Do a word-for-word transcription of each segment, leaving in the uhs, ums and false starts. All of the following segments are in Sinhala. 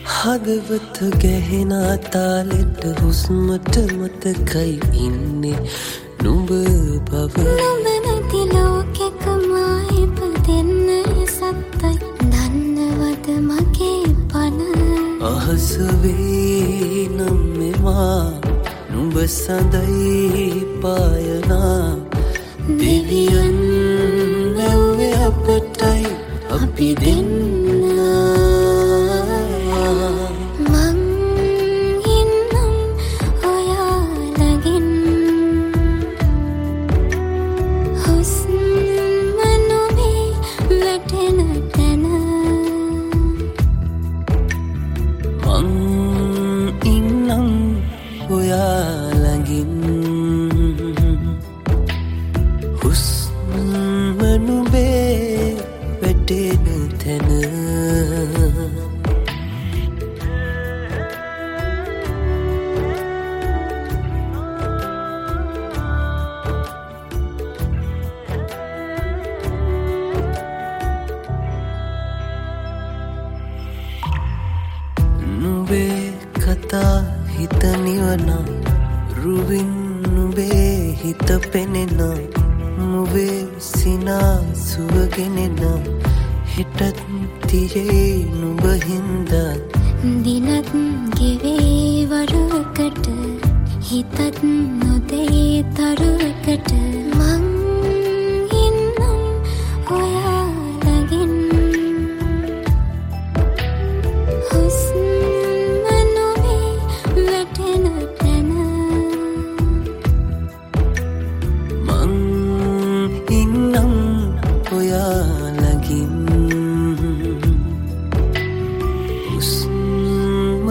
හදවත ගැහෙන තාලෙට හුස්මට මතකයි ඉන්නේ නුඹ බව නුඹ නැති ලෝකෙක මා ඉපදෙන්න සත්තයි දන්නවද මගේ පණ අහස වේ නම් මෙවා නුඹ සඳයි පායනා දෙවියන් නැව්වේ අපටයි අපි දෙන්න කතා හිත නිවන රුවින් නුඹේ හිත පෙනෙන මුවේ සිනා සුවගෙනෙන හිටත් තියේ නුඹ හින්දා දිනත් ගෙවේ වරුවකට හිතත් නොදේ තරුවකට මං ඉන්නම් ඔයාලගෙන්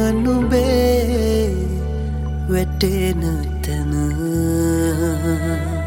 නුඹේ වැටෙන තැන